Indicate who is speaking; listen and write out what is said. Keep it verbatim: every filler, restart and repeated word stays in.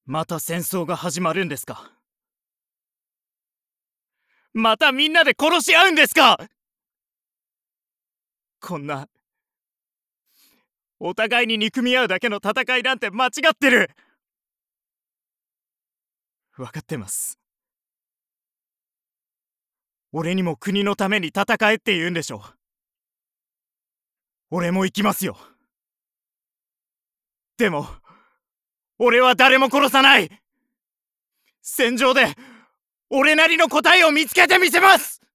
Speaker 1: また戦争が始まるんですか？またみんなで殺し合うんですか？こんなお互いに憎み合うだけの戦いなんて間違ってる。分かってます。俺にも国のために戦えって言うんでしょ。俺も行きますよ。でも俺は誰も殺さない。戦場で俺なりの答えを見つけてみせます。